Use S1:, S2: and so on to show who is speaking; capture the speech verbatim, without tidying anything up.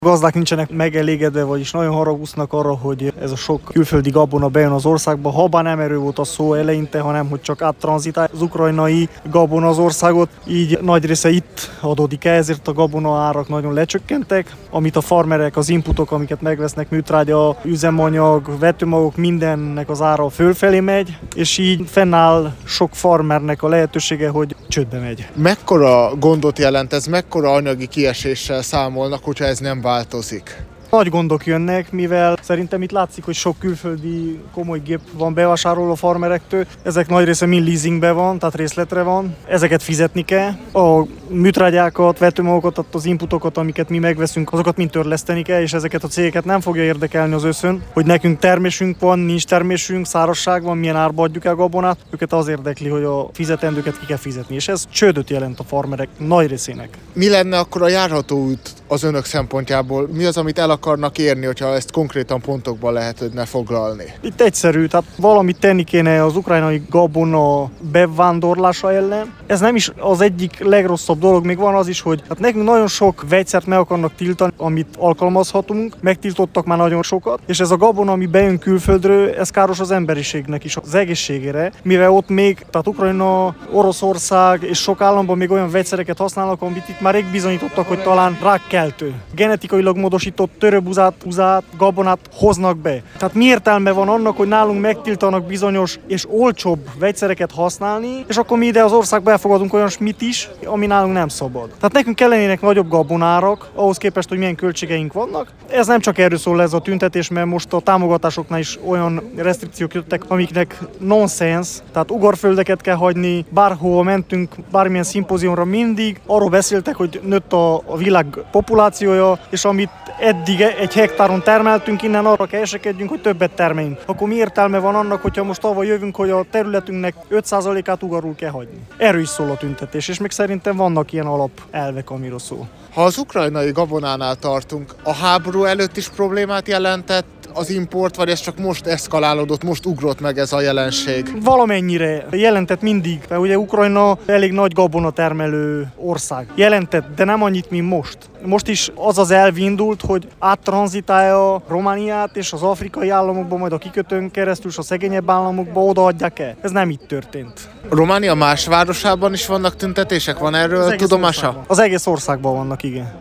S1: Gazdák nincsenek megelégedve, vagyis nagyon haragusznak arra, hogy ez a sok külföldi gabona bejön az országba. Habár nem erről volt a szó eleinte, hanem hogy csak áttranzitál az ukrajnai gabona az országot. Így nagy része itt adódik el, ezért a gabona árak nagyon lecsökkentek. Amit a farmerek, az inputok, amiket megvesznek, műtrágya, üzemanyag, vetőmagok, mindennek az ára fölfelé megy, és így fennáll sok farmernek a lehetősége, hogy csődbe megy.
S2: Mekkora gondot jelent ez, mekkora anyagi kieséssel számolnak, hogyha ez nem változik?
S1: Nagy gondok jönnek, mivel szerintem itt látszik, hogy sok külföldi komoly gép van bevásárolva a farmerektől. Ezek nagy része mind leasingbe van, tehát részletre van. Ezeket fizetni kell. A műtrágyákat, vetőmagokat, az inputokat, amiket mi megveszünk, azokat mind törleszteni kell, és ezeket a cégeket nem fogja érdekelni az őszön, hogy nekünk termésünk van, nincs termésünk, szárazság van, milyen árba adjuk el gabonát. Őket az érdekli, hogy a fizetendőket ki kell fizetni, és ez csődöt jelent a farmerek nagy részének.
S2: Mi lenne akkor a járható út az önök szempontjából? Mi az, amit el akarnak érni, hogyha ezt konkrétan pontokban lehetne foglalni?
S1: Itt egyszerű, tehát valamit tenni kéne az ukrajnai gabona bevándorlása ellen. Ez nem is az egyik legrosszabb dolog, még van az is, hogy hát nekünk nagyon sok vegyszert meg akarnak tiltani, amit alkalmazhatunk, megtiltottak már nagyon sokat, és ez a gabona, ami bejön külföldről, ez káros az emberiségnek is, az egészségére, mivel ott még, tehát Ukrajna, Oroszország és sok államban még olyan vegyszereket használnak, amit itt már rég bizonyítottak, hogy talán rákkeltő. Genetikailag módosított törőbuzát, buzát, gabonát hoznak be. Tehát mi értelme van annak, hogy nálunk megtiltanak bizonyos és olcsóbb vegyszereket használni, és akkor mi ide az országba elfogadunk olyan smit is, ami nálunk nem szabad. Tehát nekünk kellenének nagyobb gabonárak, ahhoz képest, hogy milyen költségeink vannak. Ez nem csak erről szól ez a tüntetés, mert most a támogatásoknál is olyan restrikciók jöttek, amiknek nonsens, tehát ugarföldeket kell hagyni, bárhova mentünk, bármilyen szimpóziumra mindig arról beszéltek, hogy nőtt a, a világ populációja, és amit eddig egy hektáron termeltünk, innen arra kell esekedjünk, hogy többet termeljünk. Akkor mi értelme van annak, hogyha most avval jövünk, hogy a területünknek öt százalékát ugarul kell hagyni? Erről is szól a tüntetés, és még szerintem vannak ilyen alapelvek, amiről szól.
S2: Ha az ukrajnai gabonánál tartunk, a háború előtt is problémát jelentett az import, vagy ez csak most eszkalálódott, most ugrott meg ez a jelenség?
S1: Valamennyire jelentett mindig, mert ugye Ukrajna elég nagy gabonatermelő ország. Jelentett, de nem annyit, mint most. Most is az az elv indult, hogy áttranzitálja Romániát, és az afrikai államokba, majd a kikötőn keresztül, és a szegényebb államokba odaadják el. Ez nem így történt.
S2: Románia más városában is vannak tüntetések? Van erről
S1: Az egész
S2: tudomása?
S1: országban. Az egész országban vannak, igen.